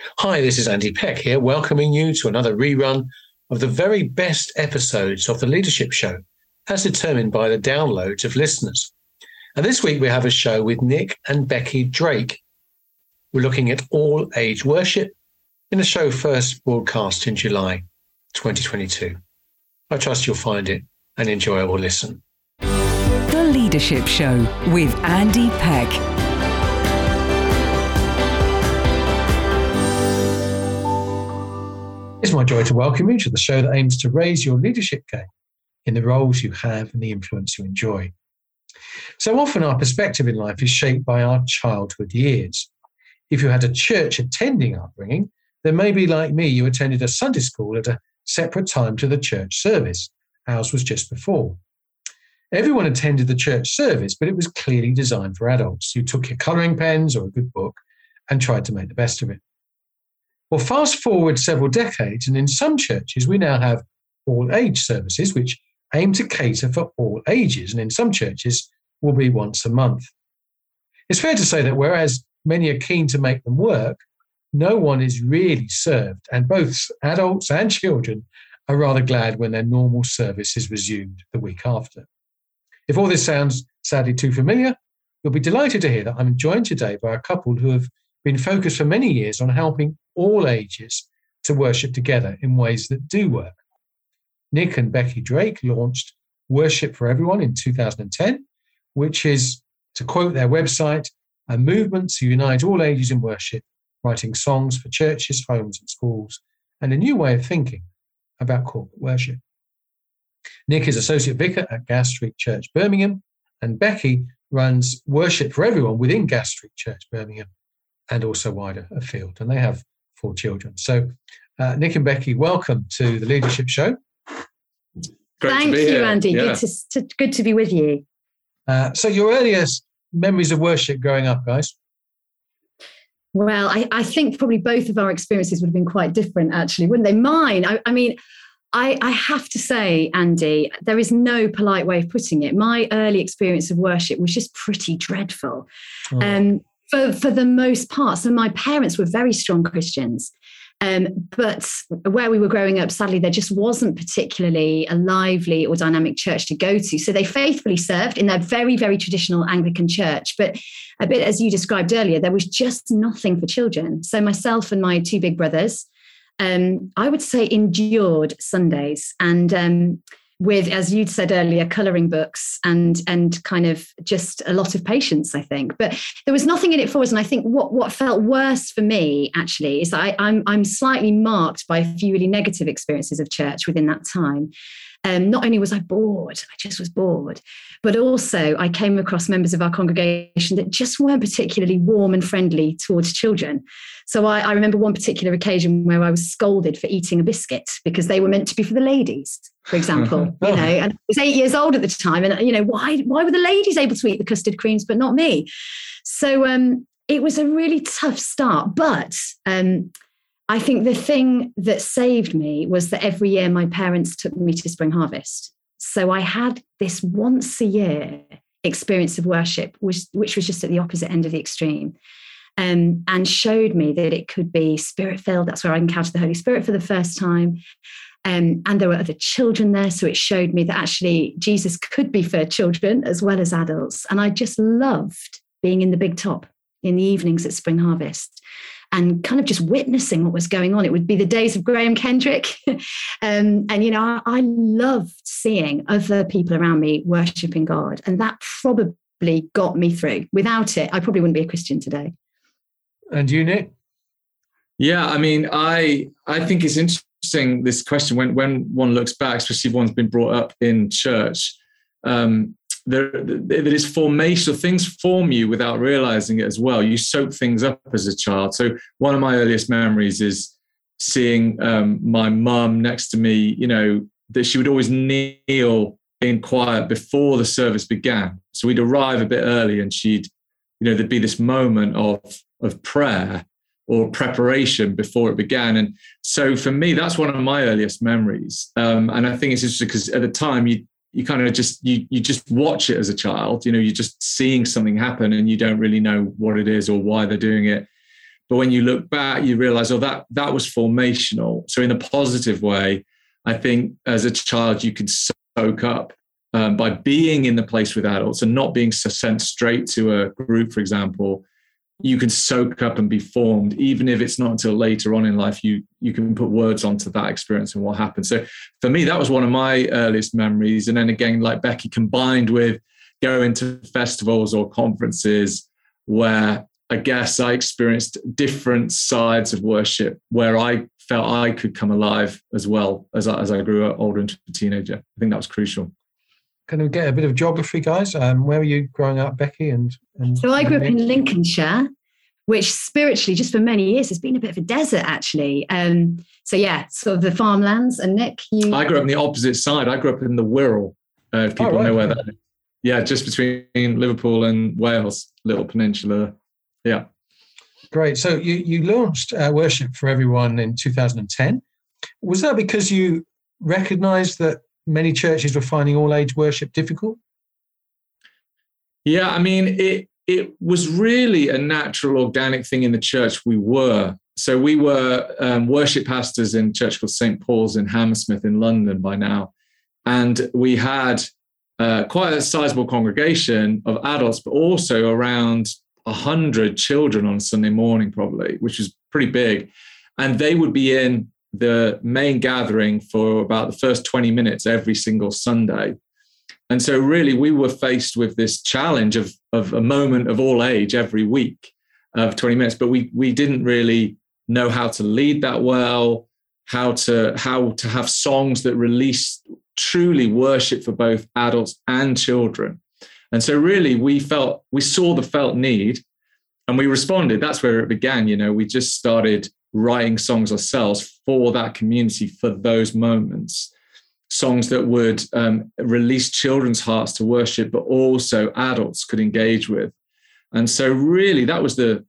Hi, this is Andy Peck here, welcoming you to another rerun of the very best episodes of The Leadership Show, as determined by the downloads of listeners. And this week we have a show with Nick and Becky Drake. We're looking at all-age worship in a show first broadcast in July 2022. I trust you'll find it an enjoyable listen. The Leadership Show with Andy Peck. It's my joy to welcome you to the show that aims to raise your leadership game in the roles you have and the influence you enjoy. So often our perspective in life is shaped by our childhood years. If you had a church attending upbringing, then maybe like me, you attended a Sunday school at a separate time to the church service. Ours was just before. Everyone attended the church service, but it was clearly designed for adults. You took your colouring pens or a good book and tried to make the best of it. Well, fast forward several decades, and in some churches, we now have all-age services, which aim to cater for all ages, and in some churches will be once a month. It's fair to say that whereas many are keen to make them work, no one is really served, and both adults and children are rather glad when their normal service is resumed the week after. If all this sounds sadly too familiar, you'll be delighted to hear that I'm joined today by a couple who have been focused for many years on helping all ages to worship together in ways that do work. Nick and Becky Drake launched Worship for Everyone in 2010, which is, to quote their website, a movement to unite all ages in worship, writing songs for churches, homes and schools, and a new way of thinking about corporate worship. Nick is Associate Vicar at Gas Street Church, Birmingham, and Becky runs Worship for Everyone within Gas Street Church, Birmingham, and also wider afield. And they have 4 children. So Nick and Becky, welcome to the Leadership Show. Thank you, Andy. Yeah. Good to be with you. So your earliest memories of worship growing up, guys? Well, I think probably both of our experiences would have been quite different, actually, wouldn't they? Mine, I have to say, Andy, there is no polite way of putting it. My early experience of worship was just pretty dreadful. Oh. For the most part. So my parents were very strong Christians. But where we were growing up, sadly, there just wasn't particularly a lively or dynamic church to go to. So they faithfully served in their very, very traditional Anglican church. But a bit as you described earlier, there was just nothing for children. So myself and my 2 big brothers, I would say, endured Sundays and with, as you'd said earlier, colouring books and kind of just a lot of patience, I think. But there was nothing in it for us. And I think what felt worse for me, actually, is that I'm slightly marked by a few really negative experiences of church within that time. Not only was I bored, I just was bored, but also I came across members of our congregation that just weren't particularly warm and friendly towards children. So I remember one particular occasion where I was scolded for eating a biscuit because they were meant to be for the ladies, for example. And I was 8 years old at the time, and why were the ladies able to eat the custard creams but not me? So it was a really tough start, but I think the thing that saved me was that every year my parents took me to Spring Harvest. So I had this once a year experience of worship, which was just at the opposite end of the extreme, and showed me that it could be spirit-filled. That's where I encountered the Holy Spirit for the first time. And there were other children there. So it showed me that actually Jesus could be for children as well as adults. And I just loved being in the big top in the evenings at Spring Harvest and kind of just witnessing what was going on. It would be the days of Graham Kendrick. I loved seeing other people around me worshiping God. And that probably got me through. Without it, I probably wouldn't be a Christian today. And you, Nick? Yeah, I think it's interesting, this question, when one looks back, especially if one's been brought up in church, there is formation, things form you without realizing it as well. You soak things up as a child. So one of my earliest memories is seeing my mum next to me, that she would always kneel in quiet before the service began. So we'd arrive a bit early and there'd be this moment of prayer or preparation before it began. And so for me, that's one of my earliest memories. And I think it's interesting because at the time you kind of just watch it as a child, you're just seeing something happen and you don't really know what it is or why they're doing it. But when you look back, you realize, oh, that was formational. So in a positive way, I think as a child, you could soak up by being in the place with adults and not being sent straight to a group, for example. You can soak up and be formed, even if it's not until later on in life you can put words onto that experience and what happened. So for me, that was one of my earliest memories. And then again, like Becky, combined with going to festivals or conferences where I guess I experienced different sides of worship, where I felt I could come alive as well as I grew up older into a teenager. I think that was crucial. Can we get a bit of geography, guys? Where were you growing up, Becky? So I grew up in Lincolnshire, which spiritually, just for many years, has been a bit of a desert, actually. So yeah, sort of the farmlands. And Nick, I grew up on the opposite side. I grew up in the Wirral. If people know where that is. Yeah, just between Liverpool and Wales, little peninsula. Yeah. Great. So you launched Worship for Everyone in 2010. Was that because you recognised that many churches were finding all-age worship difficult? Yeah, I mean, it was really a natural, organic thing in the church we were. So we were worship pastors in a church called St. Paul's in Hammersmith in London by now. And we had quite a sizable congregation of adults, but also around 100 children on Sunday morning, probably, which is pretty big. And they would be in the main gathering for about the first 20 minutes every single Sunday. And so really we were faced with this challenge of a moment of all age every week of 20 minutes, but we didn't really know how to lead that well, how to have songs that release truly worship for both adults and children. And so really we saw the felt need and we responded. That's where it began. We just started writing songs ourselves for that community, for those moments, songs that would release children's hearts to worship, but also adults could engage with. And so really that was the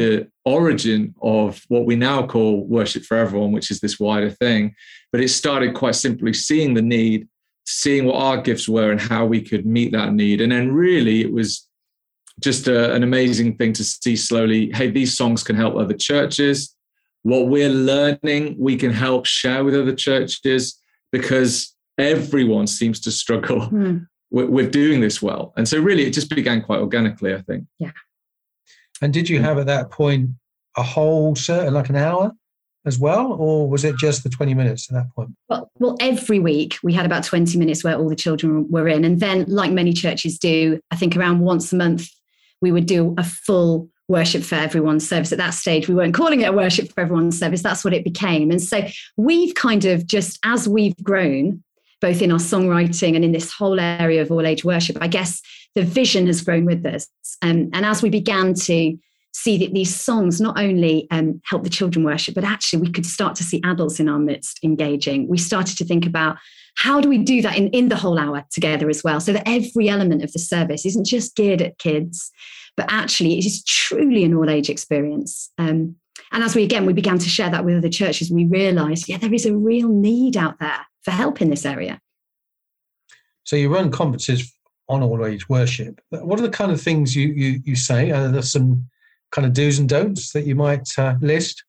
origin of what we now call Worship for Everyone, which is this wider thing. But it started quite simply seeing the need, seeing what our gifts were and how we could meet that need. And then really it was just an amazing thing to see slowly, hey, these songs can help other churches. What we're learning, we can help share with other churches, because everyone seems to struggle with doing this well. And so really it just began quite organically, I think. Yeah. And did you have at that point a whole set, like an hour as well? Or was it just the 20 minutes at that point? Well, every week we had about 20 minutes where all the children were in. And then, like many churches do, I think around once a month, we would do a full Worship for Everyone service. At that stage, we weren't calling it a Worship for Everyone service. That's what it became. And so we've kind of just, as we've grown, both in our songwriting and in this whole area of all age worship, I guess the vision has grown with us. And as we began to see that these songs not only help the children worship, but actually we could start to see adults in our midst engaging. We started to think about how do we do that in the whole hour together as well, so that every element of the service isn't just geared at kids, but actually it is truly an all-age experience. And as we began to share that with other churches, we realised, there is a real need out there for help in this area. So you run conferences on all-age worship. What are the kind of things you say? Are there some kind of do's and don'ts that you might list?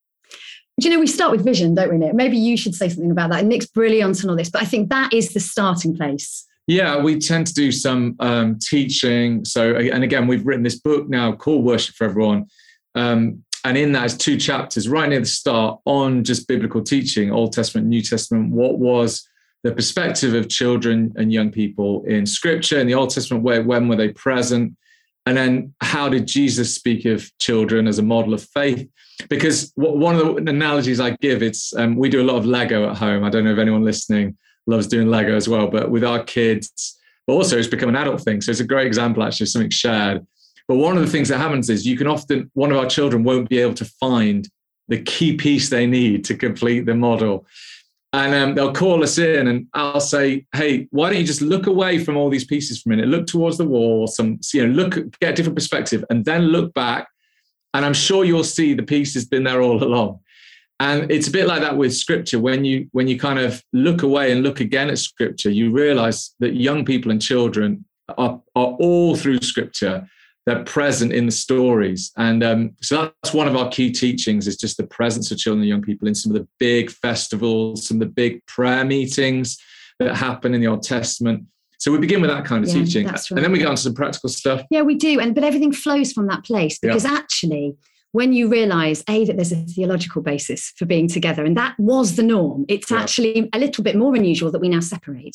We start with vision, don't we, Nick? Maybe you should say something about that. And Nick's brilliant on all this, but I think that is the starting place. Yeah, we tend to do some teaching. So, and again, we've written this book now called Worship for Everyone. And in that is 2 chapters right near the start on just biblical teaching, Old Testament, New Testament. What was the perspective of children and young people in Scripture? In the Old Testament, when were they present? And then how did Jesus speak of children as a model of faith? Because one of the analogies I give, it's we do a lot of Lego at home. I don't know if anyone listening loves doing Lego as well, but with our kids, but also it's become an adult thing. So it's a great example, actually, of something shared. But one of the things that happens is one of our children won't be able to find the key piece they need to complete the model. And they'll call us in and I'll say, hey, why don't you just look away from all these pieces for a minute, look towards the wall, get a different perspective and then look back. And I'm sure you'll see the piece has been there all along. And it's a bit like that with Scripture. When you kind of look away and look again at Scripture, you realize that young people and children are all through Scripture They're present in the stories. And so that's one of our key teachings, is just the presence of children and young people in some of the big festivals, some of the big prayer meetings that happen in the Old Testament. So we begin with that kind of teaching. Right. And then we get on to some practical stuff. Yeah, we do. But everything flows from that place, because actually, when you realize, that there's a theological basis for being together, and that was the norm, it's actually a little bit more unusual that we now separate.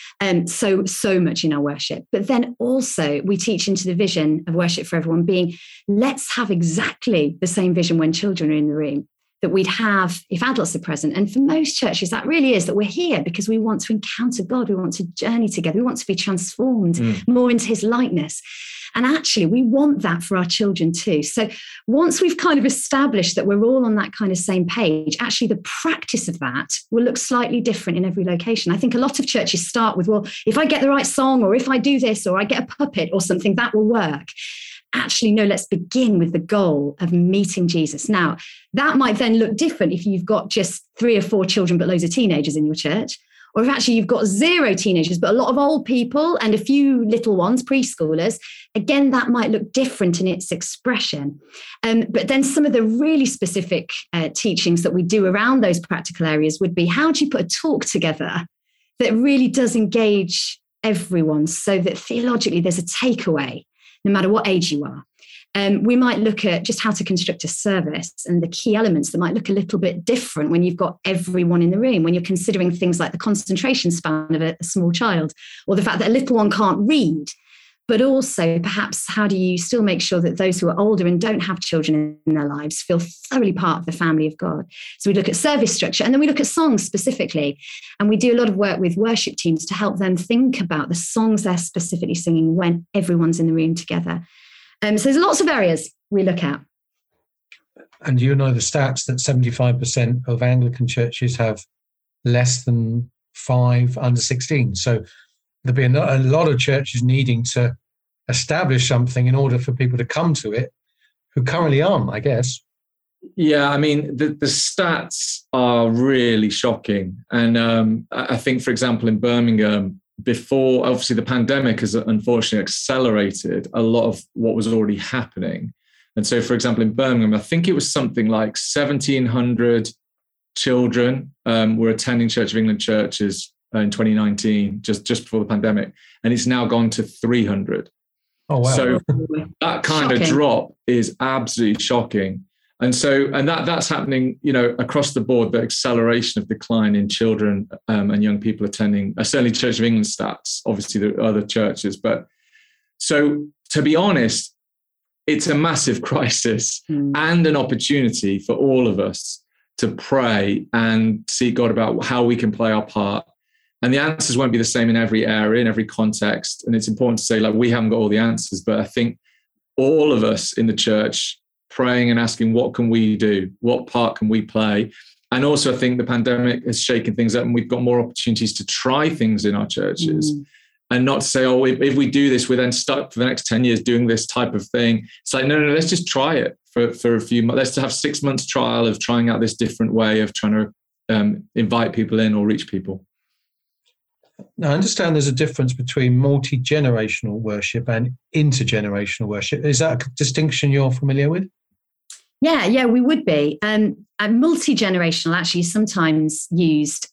So much in our worship. But then also we teach into the vision of worship for everyone being, let's have exactly the same vision when children are in the room that we'd have if adults are present. And for most churches, that really is that we're here because we want to encounter God. We want to journey together. We want to be transformed more into his likeness. And actually, we want that for our children too. So once we've kind of established that we're all on that kind of same page, actually the practice of that will look slightly different in every location. I think a lot of churches start with, well, if I get the right song, or if I do this, or I get a puppet or something, that will work. Actually, no, let's begin with the goal of meeting Jesus. Now, that might then look different if you've got just 3 or 4 children, but loads of teenagers in your church. Or if actually you've got 0 teenagers, but a lot of old people and a few little ones, preschoolers, again, that might look different in its expression. But then some of the really specific teachings that we do around those practical areas would be, how do you put a talk together that really does engage everyone so that theologically there's a takeaway, no matter what age you are? We might look at just how to construct a service and the key elements that might look a little bit different when you've got everyone in the room, when you're considering things like the concentration span of a small child, or the fact that a little one can't read. But also, perhaps, how do you still make sure that those who are older and don't have children in their lives feel thoroughly part of the family of God? So we look at service structure, and then we look at songs specifically. And we do a lot of work with worship teams to help them think about the songs they're specifically singing when everyone's in the room together. So there's lots of areas we look at. And you know the stats that 75% of Anglican churches have less than 5 under 16. So there'll be a lot of churches needing to establish something in order for people to come to it who currently aren't, I guess. Yeah, I mean, the stats are really shocking. And I think, for example, in Birmingham, before, obviously, the pandemic has unfortunately accelerated a lot of what was already happening. And so, for example, in Birmingham, I think it was something like 1,700 children were attending Church of England churches in 2019, just before the pandemic. And it's now gone to 300. Oh, wow. So that kind of drop is absolutely shocking. And that's happening, across the board, the acceleration of decline in children and young people attending, certainly Church of England stats, obviously there are other churches. But so to be honest, it's a massive crisis and an opportunity for all of us to pray and seek God about how we can play our part. And the answers won't be the same in every area, in every context. And it's important to say, we haven't got all the answers, but I think all of us in the church praying and asking, what can we do? What part can we play? And also, I think the pandemic has shaken things up, and we've got more opportunities to try things in our churches and not say, if we do this, we're then stuck for the next 10 years doing this type of thing. It's like, no, let's just try it for a few months. Let's have 6 months trial of trying out this different way of trying to invite people in or reach people. Now, I understand there's a difference between multi-generational worship and intergenerational worship. Is that a distinction you're familiar with? Yeah, we would be. Multi-generational actually is sometimes used,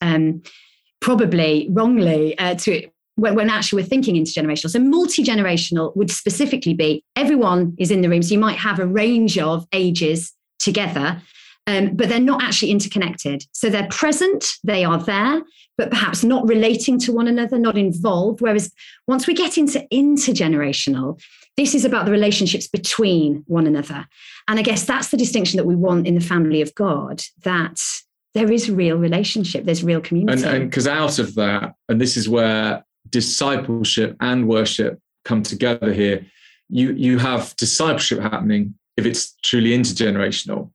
probably wrongly, when actually we're thinking intergenerational. So multi-generational would specifically be everyone is in the room. So you might have a range of ages together, but they're not actually interconnected. So they're present, they are there, but perhaps not relating to one another, not involved. Whereas once we get into intergenerational, this is about the relationships between one another. And I guess that's the distinction that we want in the family of God, that there is real relationship, there's real community. And because out of that, and this is where discipleship and worship come together here, you have discipleship happening if it's truly intergenerational.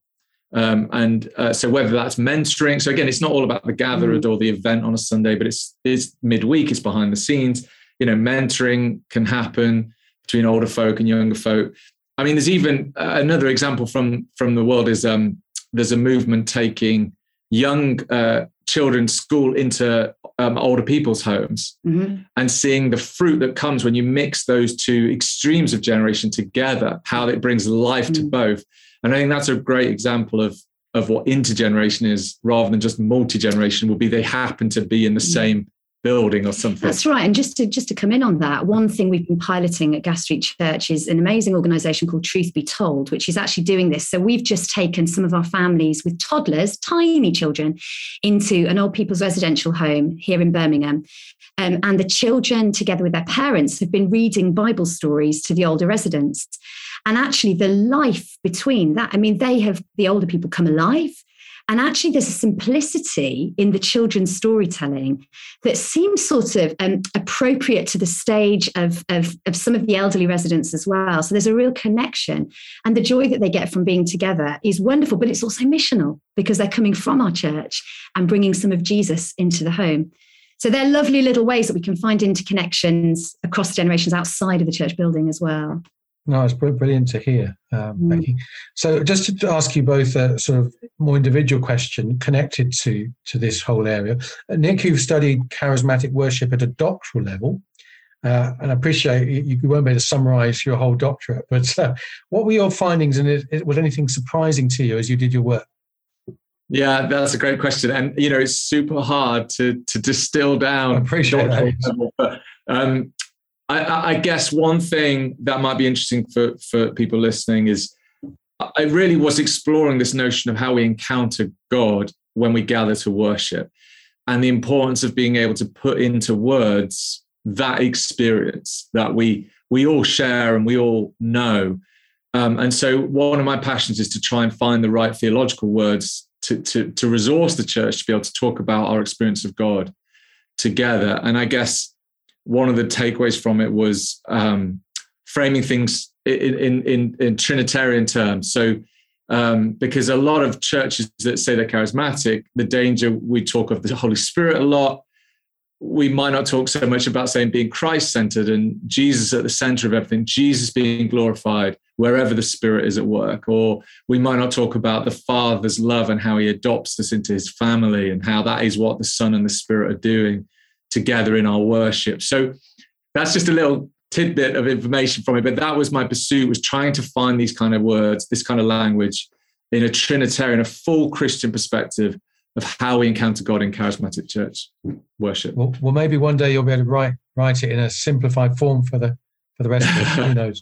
So whether that's mentoring, so again, it's not all about the gathered or the event on a Sunday, but it's midweek, it's behind the scenes. Mentoring can happen between older folk and younger folk. I mean, there's even another example from the world is there's a movement taking young children's school into older people's homes, and seeing the fruit that comes when you mix those two extremes of generation together, how it brings life to both. And I think that's a great example of what intergeneration is, rather than just multi-generation. Will be they happen to be in the same building or something. That's right. And just to come in on that, one thing we've been piloting at Gas Street Church is an amazing organisation called Truth Be Told, which is actually doing this. So we've just taken some of our families with toddlers, tiny children, into an old people's residential home here in Birmingham. And the children, together with their parents, have been reading Bible stories to the older residents. And actually the life between that, I mean, the older people come alive. And actually, there's a simplicity in the children's storytelling that seems sort of appropriate to the stage of some of the elderly residents as well. So there's a real connection. And the joy that they get from being together is wonderful, but it's also missional because they're coming from our church and bringing some of Jesus into the home. So they're lovely little ways that we can find interconnections across generations outside of the church building as well. No, it's brilliant to hear, Becky. So just to ask you both a sort of more individual question connected to this whole area. Nick, you've studied charismatic worship at a doctoral level, and I appreciate you won't be able to summarise your whole doctorate, but what were your findings, and was anything surprising to you as you did your work? Yeah, that's a great question. And, it's super hard to distill down. I appreciate that. But, I guess one thing that might be interesting for people listening is I really was exploring this notion of how we encounter God when we gather to worship, and the importance of being able to put into words that experience that we all share and we all know. And so one of my passions is to try and find the right theological words to resource the church to be able to talk about our experience of God together. And I guess one of the takeaways from it was framing things in Trinitarian terms. So because a lot of churches that say they're charismatic, the danger, we talk of the Holy Spirit a lot. We might not talk so much about saying being Christ-centered and Jesus at the center of everything, Jesus being glorified wherever the Spirit is at work. Or we might not talk about the Father's love and how he adopts us into his family and how that is what the Son and the Spirit are doing together in our worship. So that's just a little tidbit of information from it. But that was my pursuit, was trying to find these kind of words, this kind of language in a Trinitarian, a full Christian perspective of how we encounter God in charismatic church worship. Well, maybe one day you'll be able to write it in a simplified form for the rest of us. Who knows?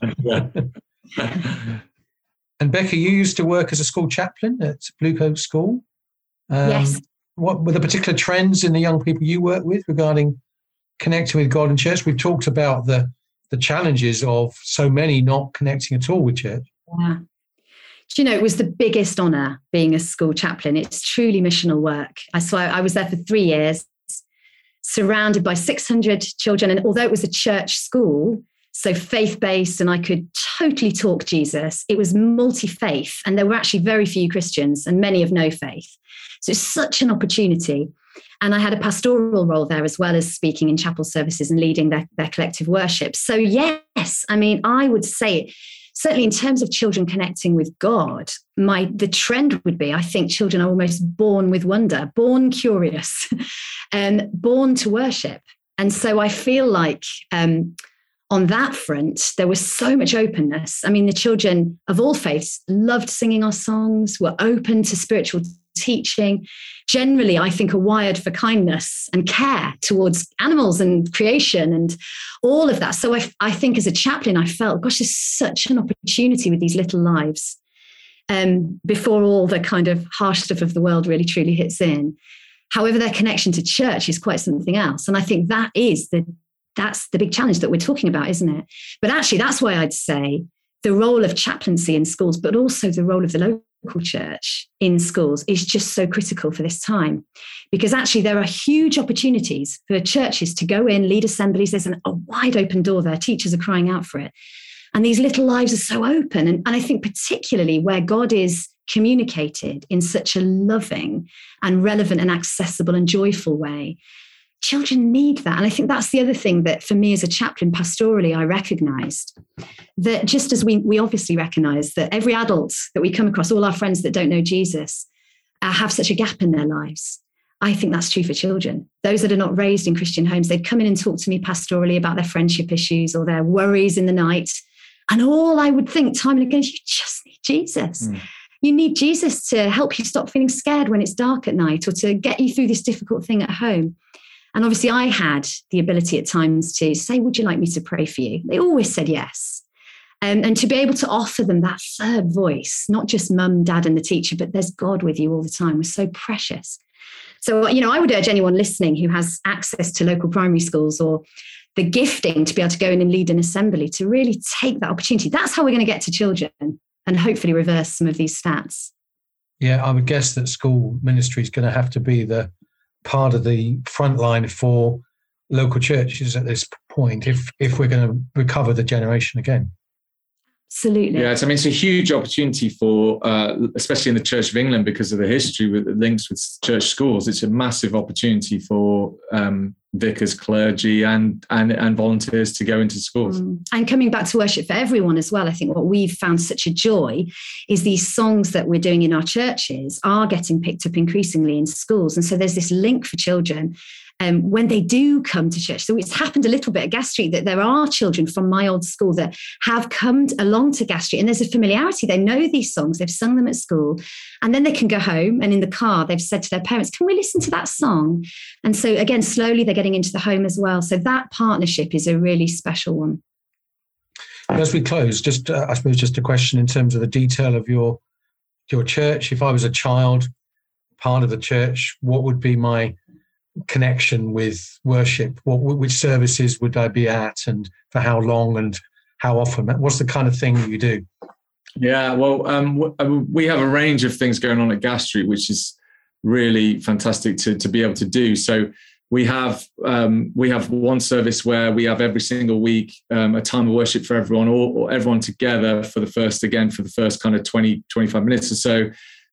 And Becky, you used to work as a school chaplain at Blue Coat School. Yes. What were the particular trends in the young people you work with regarding connecting with God in church? We've talked about the challenges of so many not connecting at all with church. Yeah. It was the biggest honour being a school chaplain. It's truly missional work. I was there for 3 years, surrounded by 600 children. And although it was a church school, so faith-based, and I could totally talk Jesus, it was multi-faith. And there were actually very few Christians and many of no faith. So it's such an opportunity. And I had a pastoral role there as well as speaking in chapel services and leading their collective worship. So yes, I mean, I would say, certainly in terms of children connecting with God, the trend would be, I think children are almost born with wonder, born curious, and born to worship. And so I feel like on that front, there was so much openness. I mean, the children of all faiths loved singing our songs, were open to spiritual teaching. Generally, I think are wired for kindness and care towards animals and creation and all of that. So I think as a chaplain, I felt, gosh, there's such an opportunity with these little lives before all the kind of harsh stuff of the world really truly hits in. However, their connection to church is quite something else. And I think that's the big challenge that we're talking about, isn't it? But actually, that's why I'd say the role of chaplaincy in schools, but also the role of the local church in schools is just so critical for this time, because actually there are huge opportunities for churches to go in, lead assemblies. There's a wide open door there. Teachers are crying out for it. And these little lives are so open. And I think particularly where God is communicated in such a loving and relevant and accessible and joyful way, children need that. And I think that's the other thing that for me as a chaplain pastorally, I recognised that just as we obviously recognise that every adult that we come across, all our friends that don't know Jesus, have such a gap in their lives. I think that's true for children. Those that are not raised in Christian homes, they'd come in and talk to me pastorally about their friendship issues or their worries in the night. And all I would think time and again is, you just need Jesus. You need Jesus to help you stop feeling scared when it's dark at night, or to get you through this difficult thing at home. And obviously I had the ability at times to say, would you like me to pray for you? They always said yes. And to be able to offer them that third voice, not just mum, dad, and the teacher, but there's God with you all the time, was so precious. So, I would urge anyone listening who has access to local primary schools or the gifting to be able to go in and lead an assembly to really take that opportunity. That's how we're going to get to children and hopefully reverse some of these stats. Yeah, I would guess that school ministry is going to have to be the part of the front line for local churches at this point if we're going to recover the generation again. Absolutely. Yeah, it's a huge opportunity for, especially in the Church of England, because of the history with the links with church schools. It's a massive opportunity for vicars, clergy, and volunteers to go into schools. And coming back to worship for everyone as well, I think what we've found such a joy is these songs that we're doing in our churches are getting picked up increasingly in schools. And so there's this link for children when they do come to church. So it's happened a little bit at Gas Street that there are children from my old school that have come along to Gas Street, and there's a familiarity. They know these songs, they've sung them at school, and then they can go home, and in the car they've said to their parents, can we listen to that song? And so again, slowly they're getting into the home as well. So that partnership is a really special one. As we close, just I suppose just a question in terms of the detail of your church. If I was a child, part of the church, what would be my connection with worship? Which services would I be at, and for how long, and how often? What's the kind of thing you do? Yeah, well, we have a range of things going on at Gas Street, which is really fantastic to be able to do. So we have one service where we have every single week a time of worship for everyone, or everyone together for the first kind of 20, 25 minutes or so.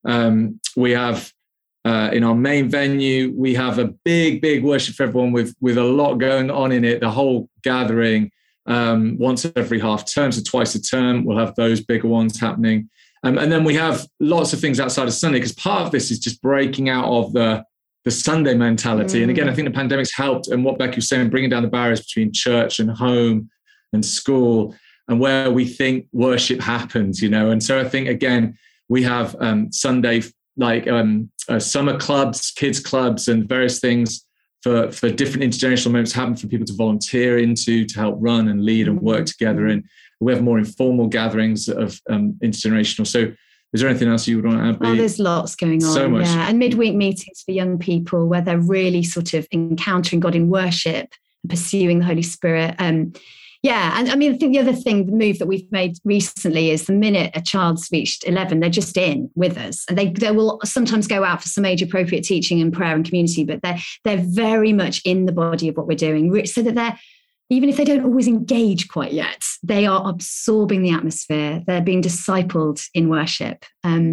We have in our main venue, we have a big worship for everyone with a lot going on in it. The whole gathering, once every half term, so twice a term, we'll have those bigger ones happening. And then we have lots of things outside of Sunday, because part of this is just breaking out of the Sunday mentality. And again, I think the pandemic's helped, and what Becky was saying, bringing down the barriers between church and home and school, and where we think worship happens, And so I think, again, we have Sunday, like summer clubs, kids clubs, and various things for different intergenerational moments happen for people to volunteer into, to help run and lead and work together. And we have more informal gatherings of intergenerational. So is there anything else you would want to add? Oh, there's lots going on. So much. Yeah. And midweek meetings for young people where they're really sort of encountering God in worship and pursuing the Holy Spirit. Yeah. And I mean, I think the move that we've made recently is the minute a child's reached 11, they're just in with us. And they will sometimes go out for some age appropriate teaching and prayer and community, but they're very much in the body of what we're doing, so that even if they don't always engage quite yet, they are absorbing the atmosphere. They're being discipled in worship.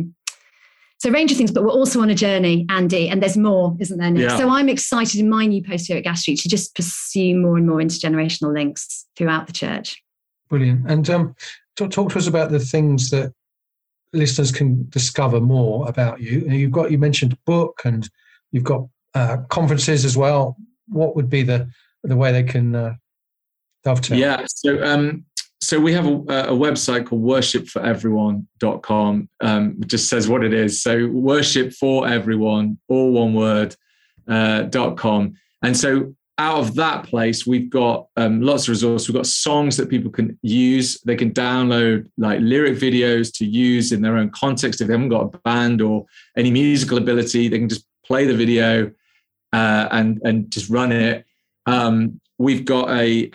So a range of things, but we're also on a journey, Andy, and there's more, isn't there, Nick? Yeah. So I'm excited in my new post here at Gas Street to just pursue more and more intergenerational links throughout the church. Brilliant. And talk to us about the things that listeners can discover more about you. You mentioned a book, and you've got conferences as well. What would be the way they can dovetail? Yeah. So we have a website called worshipforeveryone.com. It just says what it is. So worship for everyone, all one word, .com. And so out of that place, we've got lots of resources. We've got songs that people can use. They can download like lyric videos to use in their own context. If they haven't got a band or any musical ability, they can just play the video and just run it. We've got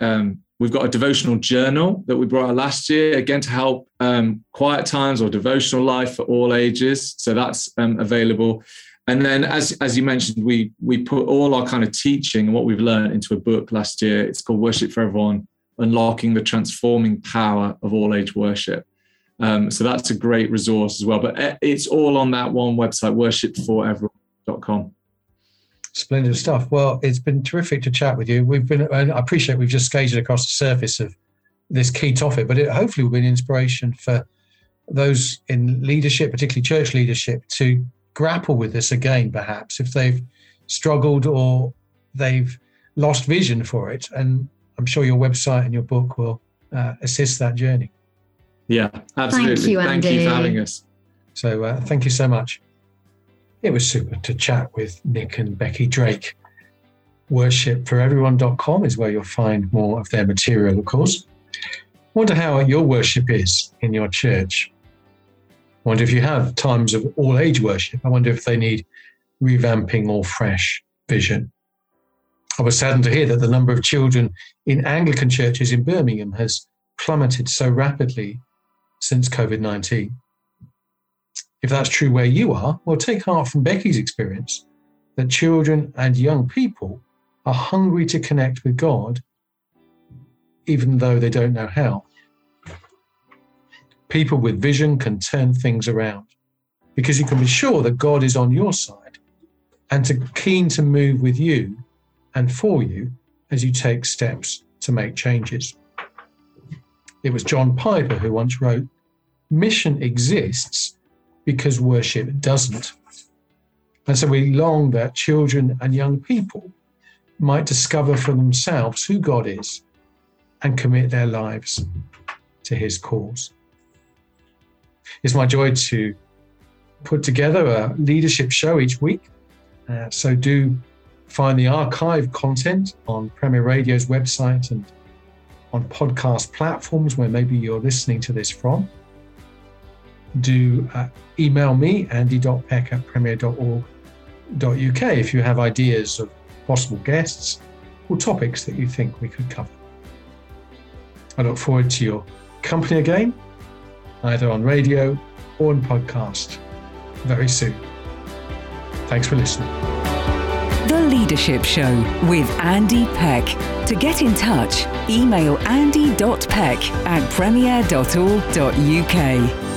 a devotional journal that we brought out last year, again, to help quiet times or devotional life for all ages. So that's available. And then, as you mentioned, we put all our kind of teaching and what we've learned into a book last year. It's called Worship for Everyone, Unlocking the Transforming Power of All Age Worship. So that's a great resource as well. But it's all on that one website, worshipforeveryone.com. Splendid stuff. Well, it's been terrific to chat with you. I appreciate we've just skated across the surface of this key topic, but it hopefully will be an inspiration for those in leadership, particularly church leadership, to grapple with this again, perhaps, if they've struggled or they've lost vision for it. And I'm sure your website and your book will assist that journey. Yeah, absolutely. Thank you, Andy. Thank you for having us. So thank you so much. It was super to chat with Nick and Becky Drake. Worshipforeveryone.com is where you'll find more of their material, of course. Wonder how your worship is in your church. Wonder if you have times of all age worship. I wonder if they need revamping or fresh vision. I was saddened to hear that the number of children in Anglican churches in Birmingham has plummeted so rapidly since COVID-19. If that's true where you are, well, take heart from Becky's experience that children and young people are hungry to connect with God, even though they don't know how. People with vision can turn things around because you can be sure that God is on your side and keen to move with you and for you as you take steps to make changes. It was John Piper who once wrote, "Mission exists because worship doesn't." And so we long that children and young people might discover for themselves who God is and commit their lives to his cause. It's my joy to put together a leadership show each week. So do find the archive content on Premier Radio's website and on podcast platforms where maybe you're listening to this from. Do email me, andy.peck@premier.org.uk, if you have ideas of possible guests or topics that you think we could cover. I look forward to your company again, either on radio or on podcast very soon. Thanks for listening. The Leadership Show with Andy Peck. To get in touch, email andy.peck@premier.org.uk.